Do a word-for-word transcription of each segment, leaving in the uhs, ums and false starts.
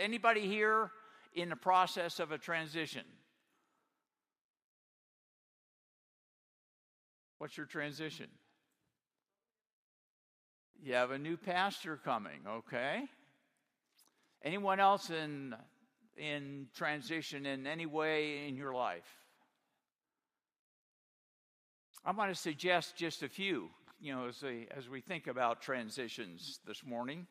Anybody here in the process of a transition? What's your transition? You have a new pastor coming, okay? Anyone else in in transition in any way in your life? I'm going to suggest just a few, you know, as, a, as we think about transitions this morning.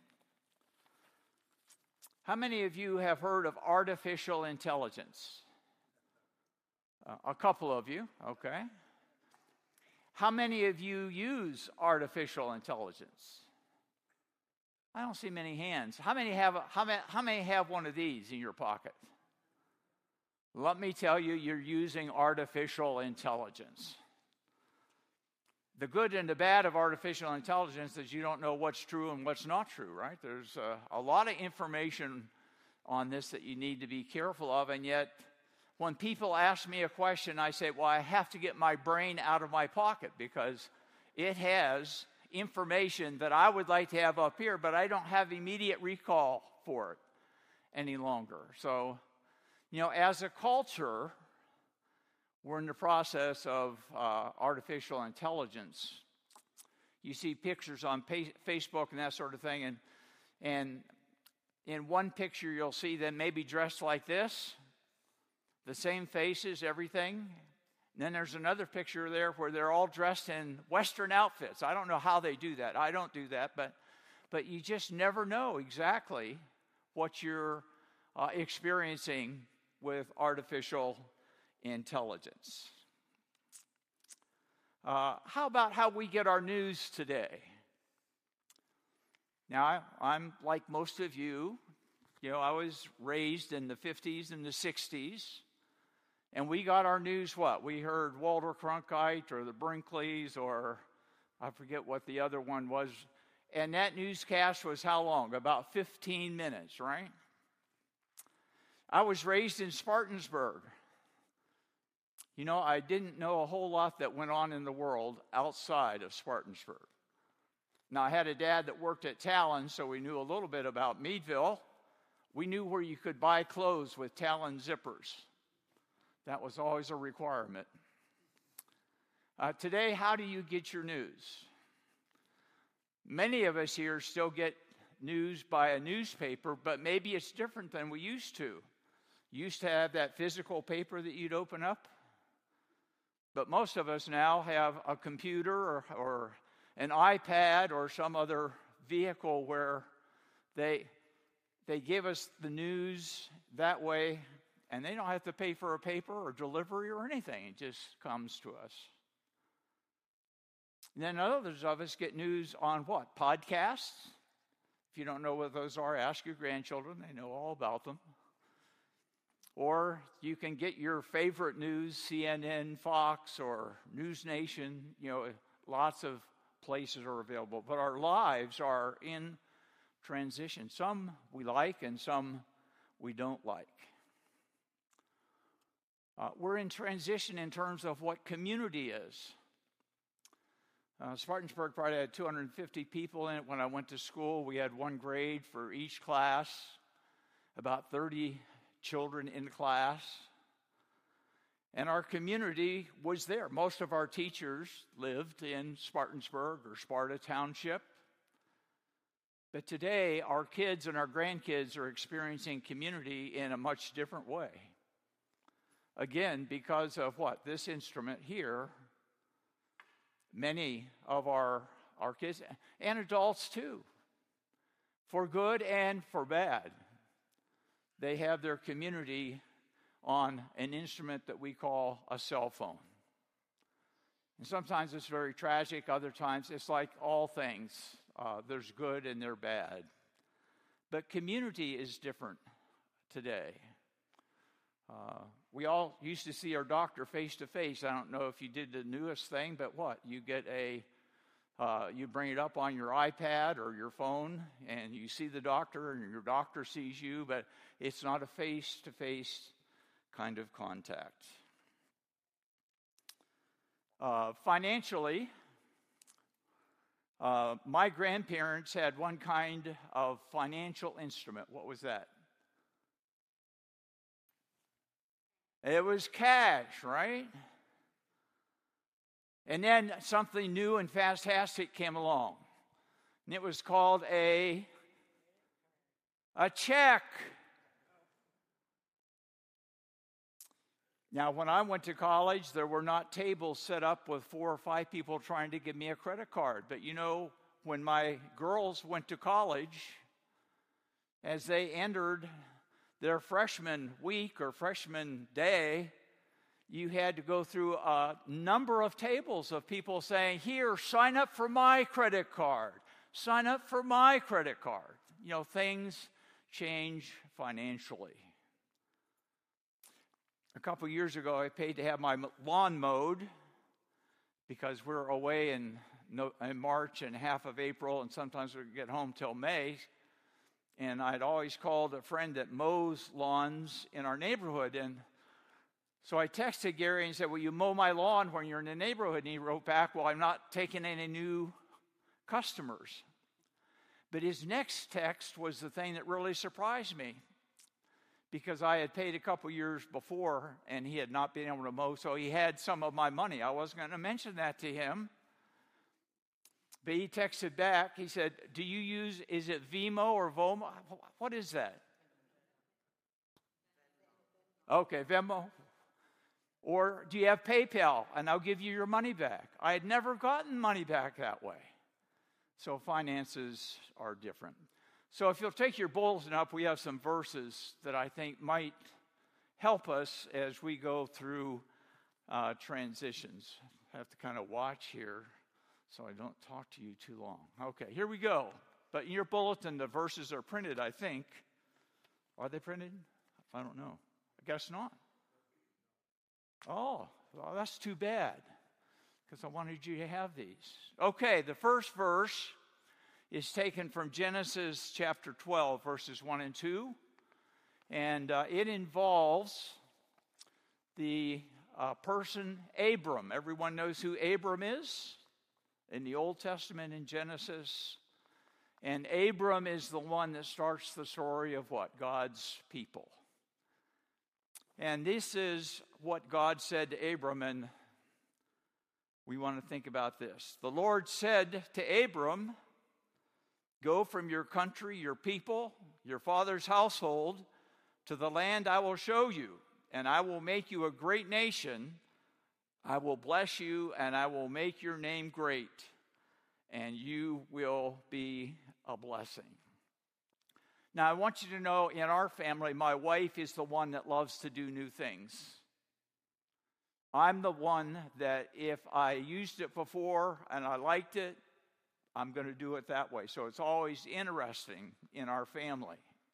How many of you have heard of artificial intelligence? Uh, a couple of you, okay. How many of you use artificial intelligence? I don't see many hands. How many have how many, how many have one of these in your pocket? Let me tell you, you're using artificial intelligence. The good and the bad of artificial intelligence is you don't know what's true and what's not true, right? There's a, a lot of information on this that you need to be careful of, and yet when people ask me a question, I say, well, I have to get my brain out of my pocket because it has information that I would like to have up here, but I don't have immediate recall for it any longer. So, you know, as a culture, we're in the process of uh, artificial intelligence. You see pictures on pa- Facebook and that sort of thing, and and in one picture you'll see them maybe dressed like this, the same faces, everything. And then there's another picture there where they're all dressed in Western outfits. I don't know how they do that. I don't do that, but but you just never know exactly what you're uh, experiencing with artificial intelligence. Uh, how about how we get our news today? Now, I, I'm like most of you. You know, I was raised in the fifties and the sixties. And we got our news what? We heard Walter Cronkite or the Brinkleys or I forget what the other one was. And that newscast was how long? About fifteen minutes, right? I was raised in Spartansburg. You know, I didn't know a whole lot that went on in the world outside of Spartansburg. Now, I had a dad that worked at Talon, so we knew a little bit about Meadville. We knew where you could buy clothes with Talon zippers. That was always a requirement. Uh, today, how do you get your news? Many of us here still get news by a newspaper, but maybe it's different than we used to. You used to have that physical paper that you'd open up, but most of us now have a computer or, or an iPad or some other vehicle where they they give us the news that way. And they don't have to pay for a paper or delivery or anything. It just comes to us. And then others of us get news on what? Podcasts. If you don't know what those are, ask your grandchildren. They know all about them. Or you can get your favorite news, C N N, Fox, or News Nation. You know, lots of places are available. But our lives are in transition. Some we like and some we don't like. Uh, we're in transition in terms of what community is. Uh, Spartansburg probably had two hundred fifty people in it when I went to school. We had one grade for each class, about thirty children in class. And our community was there. Most of our teachers lived in Spartansburg or Sparta Township. But today, our kids and our grandkids are experiencing community in a much different way. Again, because of what? This instrument here, many of our, our kids, and adults too, for good and for bad, they have their community on an instrument that we call a cell phone. And sometimes it's very tragic, other times it's like all things. Uh, there's good and there's bad. But community is different today. Uh, we all used to see our doctor face to face. I don't know if you did the newest thing, but what? You get a, uh, you bring it up on your iPad or your phone, and you see the doctor, and your doctor sees you, but it's not a face-to-face kind of contact. Uh, financially, uh, my grandparents had one kind of financial instrument. What was that? It was cash, right? And then something new and fantastic came along. And it was called a, a check. Now, when I went to college, there were not tables set up with four or five people trying to give me a credit card. But you know, when my girls went to college, as they entered their freshman week or freshman day, you had to go through a number of tables of people saying, here, sign up for my credit card. Sign up for my credit card. You know, things change financially. A couple years ago, I paid to have my lawn mowed because we're away in, no, in March and half of April, and sometimes we get home till May. And I'd always called a friend that mows lawns in our neighborhood. And so I texted Gary and said, will you mow my lawn when you're in the neighborhood? And he wrote back, well, I'm not taking any new customers. But his next text was the thing that really surprised me, because I had paid a couple years before and he had not been able to mow, so he had some of my money. I wasn't going to mention that to him. But he texted back, he said, do you use, is it Vimo or Vomo? What is that? Okay, Venmo. Or do you have PayPal? And I'll give you your money back. I had never gotten money back that way. So finances are different. So if you'll take your bulletin up, we have some verses that I think might help us as we go through uh, transitions. I have to kind of watch here so I don't talk to you too long. Okay, here we go. But in your bulletin, the verses are printed, I think. Are they printed? I don't know. I guess not. Oh, well, that's too bad, because I wanted you to have these. Okay, the first verse is taken from Genesis chapter twelve, verses one and two. And uh, it involves the uh, person Abram. Everyone knows who Abram is in the Old Testament in Genesis. And Abram is the one that starts the story of what? God's people. And this is what God said to Abram, and we want to think about this. The Lord said to Abram, go from your country, your people, your father's household, to the land I will show you, and I will make you a great nation. I will bless you, and I will make your name great, and you will be a blessing. Now, I want you to know, in our family, my wife is the one that loves to do new things. I'm the one that if I used it before and I liked it, I'm going to do it that way. So it's always interesting in our family.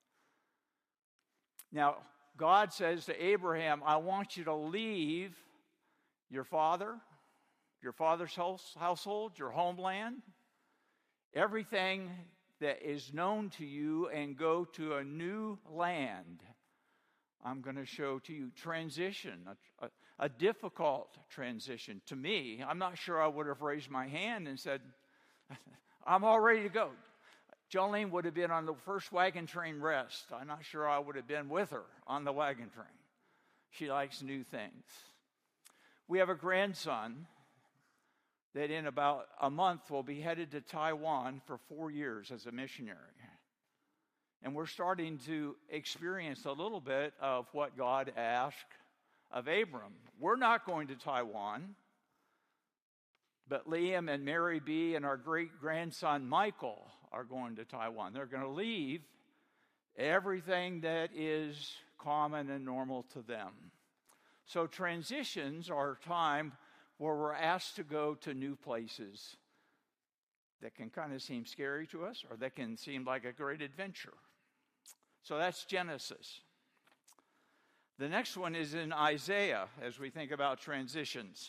Now, God says to Abraham, I want you to leave your father, your father's house, household, your homeland, everything that is known to you, and go to a new land I'm going to show to you. Transition, a, a, a difficult transition to me. I'm not sure I would have raised my hand and said, I'm all ready to go. Jolene would have been on the first wagon train rest. I'm not sure I would have been with her on the wagon train. She likes new things. We have a grandson that in about a month will be headed to Taiwan for four years as a missionary. And we're starting to experience a little bit of what God asked of Abram. We're not going to Taiwan, but Liam and Mary B. and our great-grandson Michael are going to Taiwan. They're going to leave everything that is common and normal to them. So transitions are a time where we're asked to go to new places that can kind of seem scary to us, or that can seem like a great adventure. So that's Genesis. The next one is in Isaiah as we think about transitions.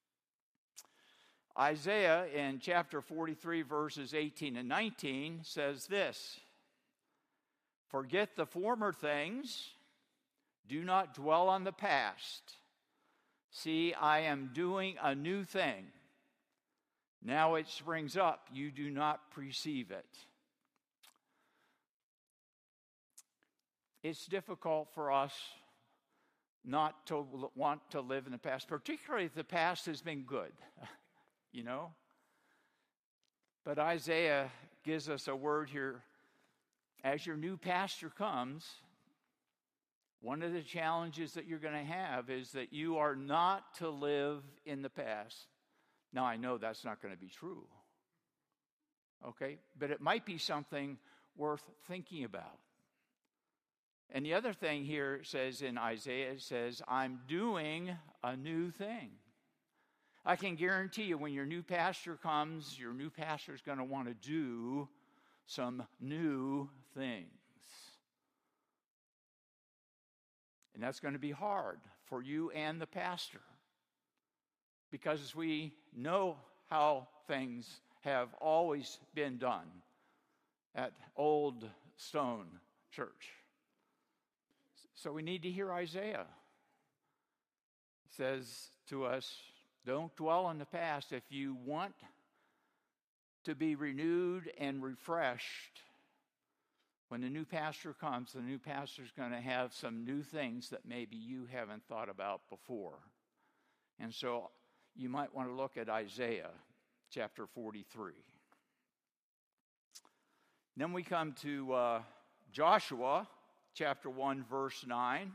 Isaiah in chapter forty-three, verses eighteen and nineteen says this, forget the former things, do not dwell on the past. See, I am doing a new thing. Now it springs up, you do not perceive it. It's difficult for us not to want to live in the past, particularly if the past has been good, you know. But Isaiah gives us a word here. As your new pastor comes, one of the challenges that you're going to have is that you are not to live in the past. Now, I know that's not going to be true, okay? But it might be something worth thinking about. And the other thing here it says in Isaiah, it says, I'm doing a new thing. I can guarantee you when your new pastor comes, your new pastor is going to want to do some new things. And that's going to be hard for you and the pastor, because we know how things have always been done at Old Stone Church. So we need to hear Isaiah. He says to us, don't dwell in the past. If you want to be renewed and refreshed, when the new pastor comes, the new pastor's going to have some new things that maybe you haven't thought about before. And so you might want to look at Isaiah chapter forty-three. Then we come to uh, Joshua chapter one, verse nine.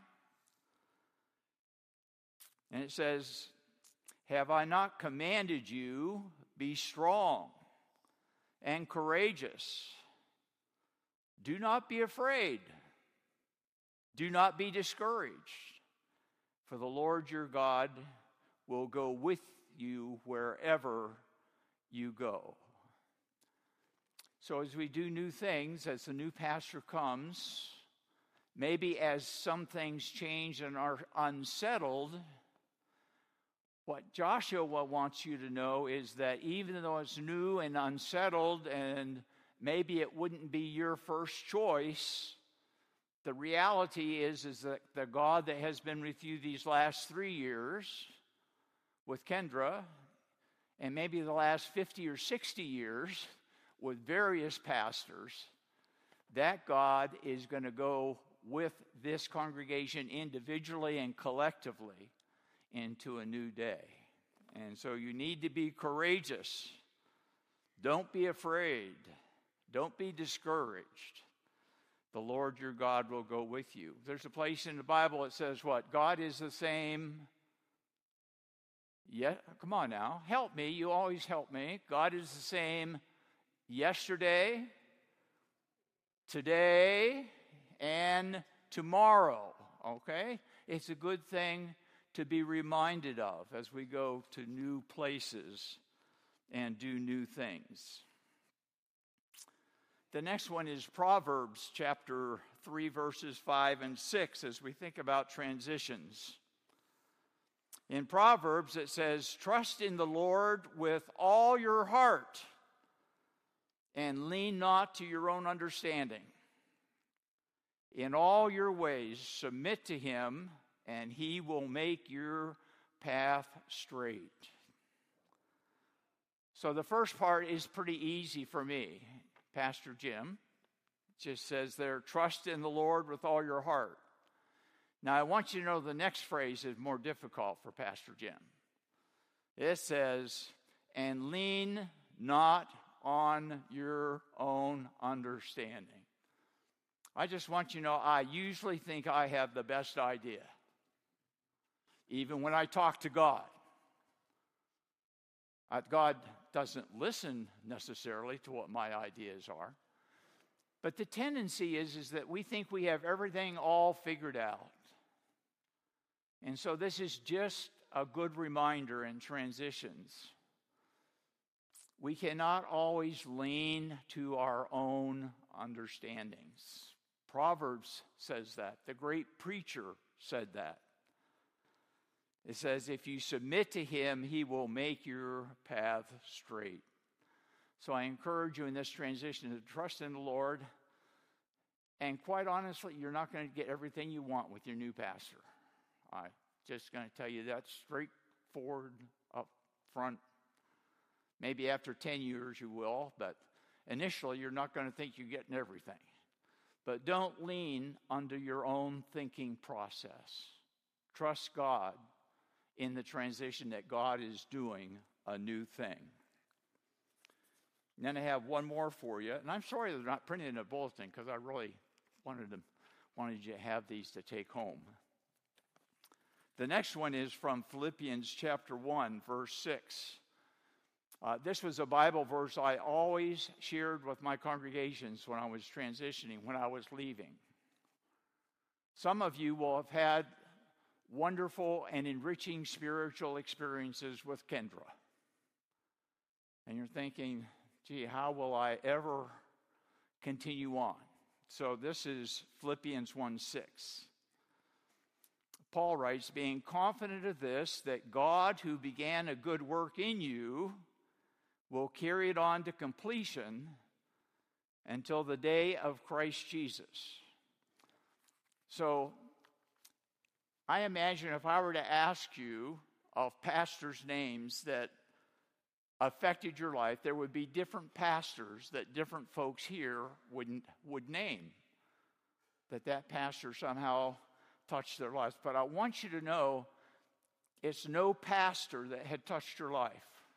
And it says, have I not commanded you, be strong and courageous? Do not be afraid. Do not be discouraged. For the Lord your God will go with you wherever you go. So as we do new things, as the new pastor comes, maybe as some things change and are unsettled, what Joshua wants you to know is that even though it's new and unsettled and maybe it wouldn't be your first choice, the reality is, is that the God that has been with you these last three years with Kendra, and maybe the last fifty or sixty years with various pastors, that God is going to go with this congregation individually and collectively into a new day. And so you need to be courageous. Don't be afraid. Don't be discouraged. The Lord your God will go with you. There's a place in the Bible that says what? God is the same. Yeah, come on now. Help me. You always help me. God is the same yesterday, today, and tomorrow. Okay? It's a good thing to be reminded of as we go to new places and do new things. The next one is Proverbs chapter three, verses five and six, as we think about transitions. In Proverbs, it says, trust in the Lord with all your heart and lean not to your own understanding. In all your ways, submit to him, and he will make your path straight. So the first part is pretty easy for me. Pastor Jim just says there, trust in the Lord with all your heart. Now, I want you to know the next phrase is more difficult for Pastor Jim. It says, and lean not on your own understanding. I just want you to know, I usually think I have the best idea, even when I talk to God. God doesn't listen necessarily to what my ideas are. But the tendency is, is that we think we have everything all figured out. And so this is just a good reminder in transitions. We cannot always lean to our own understandings. Proverbs says that. The great preacher said that. It says, if you submit to him, he will make your path straight. So I encourage you in this transition to trust in the Lord. And quite honestly, you're not going to get everything you want with your new pastor. I'm just going to tell you that straightforward up front. Maybe after ten years you will, but initially you're not going to think you're getting everything. But don't lean under your own thinking process. Trust God in the transition that God is doing a new thing. And then I have one more for you. And I'm sorry they're not printed in a bulletin because I really wanted them, wanted you to have these to take home. The next one is from Philippians chapter one, verse six. Uh, this was a Bible verse I always shared with my congregations when I was transitioning, when I was leaving. Some of you will have had wonderful and enriching spiritual experiences with Kendra. And you're thinking, gee, how will I ever continue on? So this is Philippians one six. Paul writes, being confident of this, that God who began a good work in you will carry it on to completion until the day of Christ Jesus. So I imagine if I were to ask you of pastors' names that affected your life, there would be different pastors that different folks here would, would name. That that pastor somehow touched their lives. But I want you to know it's no pastor that had touched your life.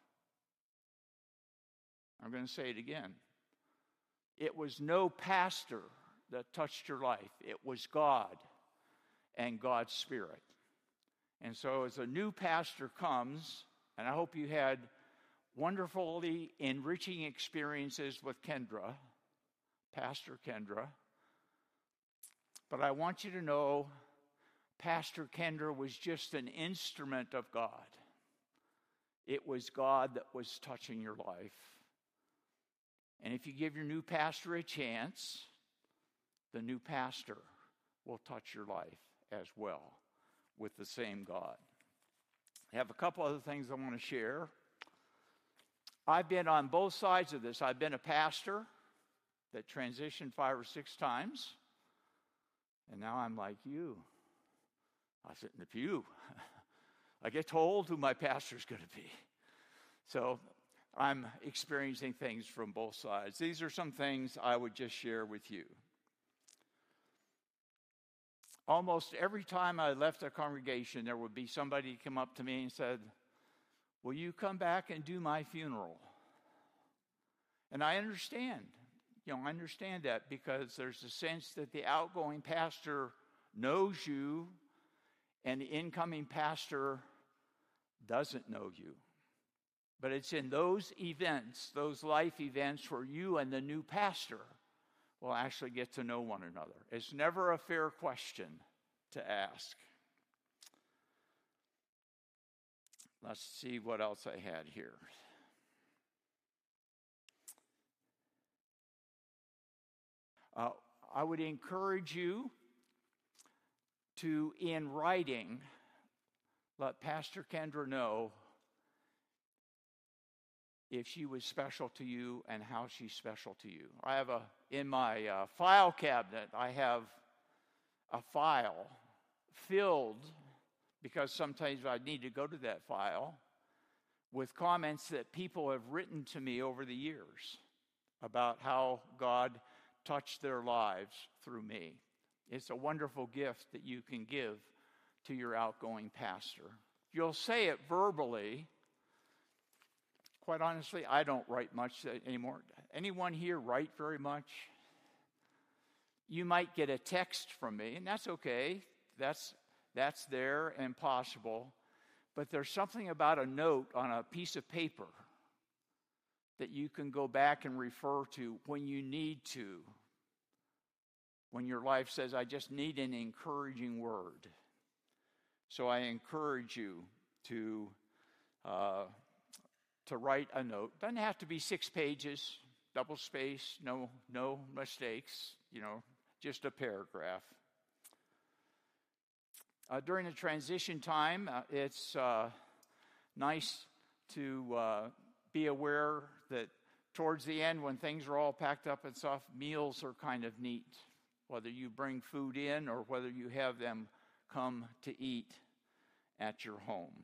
I'm going to say it again. It was no pastor that touched your life. It was God and God's Spirit. And so as a new pastor comes, and I hope you had wonderfully enriching experiences with Kendra, Pastor Kendra, but I want you to know Pastor Kendra was just an instrument of God. It was God that was touching your life. And if you give your new pastor a chance, the new pastor will touch your life as well with the same God. I have a couple other things I want to share. I've been on both sides of this. I've been a pastor that transitioned five or six times. And now I'm like you. I sit in the pew. I get told who my pastor's going to be. So I'm experiencing things from both sides. These are some things I would just share with you. Almost every time I left a congregation, there would be somebody come up to me and said, will you come back and do my funeral? And I understand. You know, I understand that because there's a sense that the outgoing pastor knows you and the incoming pastor doesn't know you. But it's in those events, those life events, where you and the new pastor will actually get to know one another. It's never a fair question to ask. Let's see what else I had here. Uh, I would encourage you to, in writing, let Pastor Kendra know if she was special to you and how she's special to you. I have a, in my uh, file cabinet, I have a file filled, because sometimes I need to go to that file, with comments that people have written to me over the years about how God touched their lives through me. It's a wonderful gift that you can give to your outgoing pastor. You'll say it verbally. Quite honestly, I don't write much anymore. Anyone here write very much? You might get a text from me, and that's okay. That's that's there and possible. But there's something about a note on a piece of paper that you can go back and refer to when you need to. When your life says, I just need an encouraging word. So I encourage you to uh, to write a note. Doesn't have to be six pages, double space, no no mistakes, you know, just a paragraph. Uh, during the transition time, uh, it's uh, nice to uh, be aware that towards the end, when things are all packed up and stuff, meals are kind of neat. Whether you bring food in or whether you have them come to eat at your home.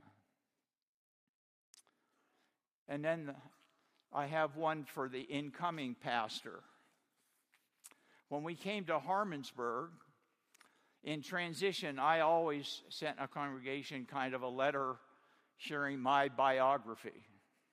And then I have one for the incoming pastor. When we came to Harmonsburg, In transition, I always sent a congregation kind of a letter sharing my biography.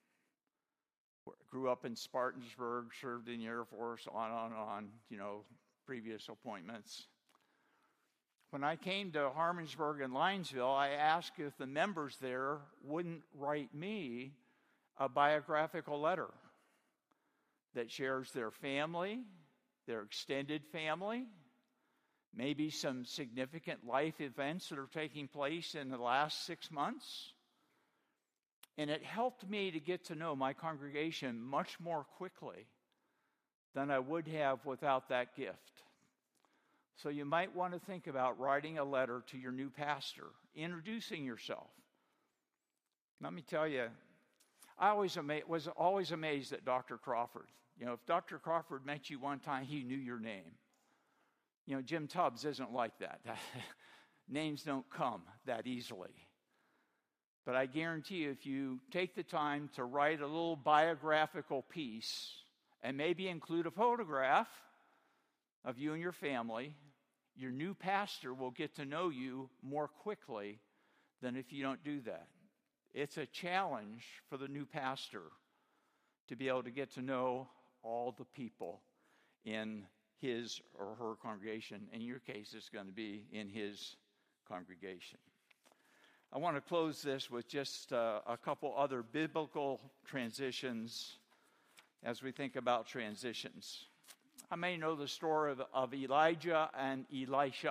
Grew up in Spartanburg, served in the Air Force, on and on, on, you know, previous appointments. When I came to Harmonsburg and Linesville, I asked if the members there wouldn't write me a biographical letter that shares their family, their extended family, maybe some significant life events that are taking place in the last six months. And it helped me to get to know my congregation much more quickly than I would have without that gift. So you might want to think about writing a letter to your new pastor, introducing yourself. Let me tell you, I always ama- was always amazed at Doctor Crawford. You know, if Doctor Crawford met you one time, he knew your name. You know, Jim Tubbs isn't like that. Names don't come that easily. But I guarantee you, if you take the time to write a little biographical piece and maybe include a photograph of you and your family, your new pastor will get to know you more quickly than if you don't do that. It's a challenge for the new pastor to be able to get to know all the people in his or her congregation. In your case, it's going to be in his congregation. I want to close this with just uh, a couple other biblical transitions as we think about transitions. I may know the story of, of Elijah and Elisha.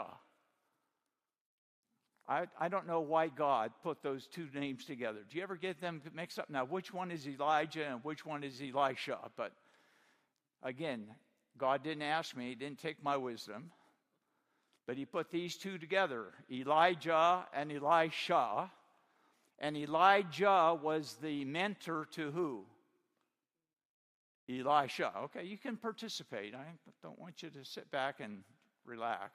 I, I don't know why God put those two names together. Do you ever get them mixed up? Now, which one is Elijah and which one is Elisha? But again, God didn't ask me, he didn't take my wisdom. But he put these two together, Elijah and Elisha. And Elijah was the mentor to who? Elisha. Okay, you can participate. I don't want you to sit back and relax.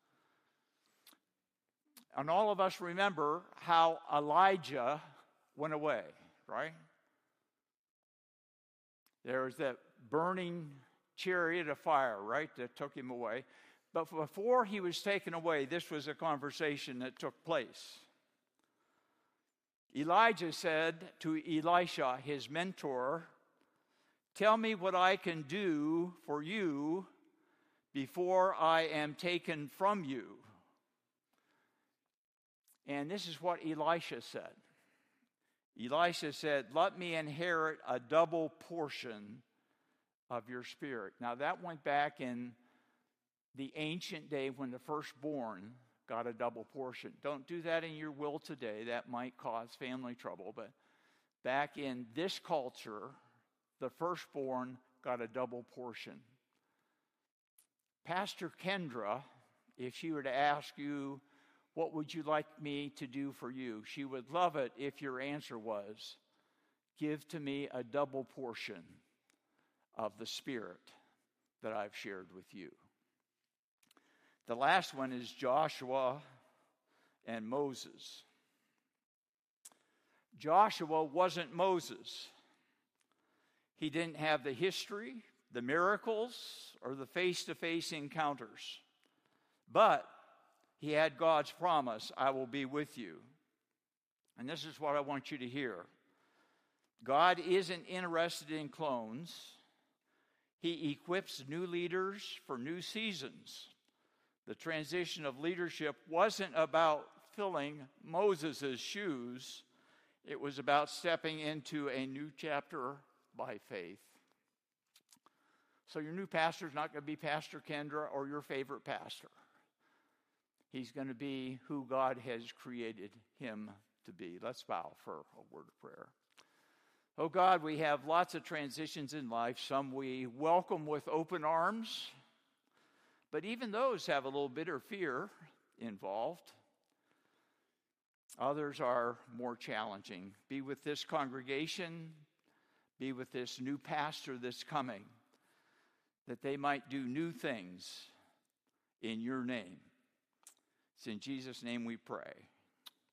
And all of us remember how Elijah went away, right? There was that burning chariot of fire, right, that took him away. But before he was taken away, this was a conversation that took place. Elijah said to Elisha, his mentor, "Tell me what I can do for you before I am taken from you." And this is what Elisha said. Elisha said, "Let me inherit a double portion of your spirit." Now that went back in the ancient day when the firstborn got a double portion. Don't do that in your will today. That might cause family trouble. But back in this culture, the firstborn got a double portion. Pastor Kendra, if she were to ask you, what would you like me to do for you? She would love it if your answer was, give to me a double portion of the Spirit that I've shared with you. The last one is Joshua and Moses. Joshua wasn't Moses. He didn't have the history, the miracles, or the face-to-face encounters. But he had God's promise, I will be with you. And this is what I want you to hear. God isn't interested in clones. He equips new leaders for new seasons. The transition of leadership wasn't about filling Moses' shoes. It was about stepping into a new chapter by faith. So your new pastor is not going to be Pastor Kendra or your favorite pastor. He's going to be who God has created him to be. Let's bow for a word of prayer. Oh God, we have lots of transitions in life. Some we welcome with open arms, but even those have a little bit of fear involved. Others are more challenging. Be with this congregation, be with this new pastor that's coming, that they might do new things in your name. It's in Jesus' name we pray.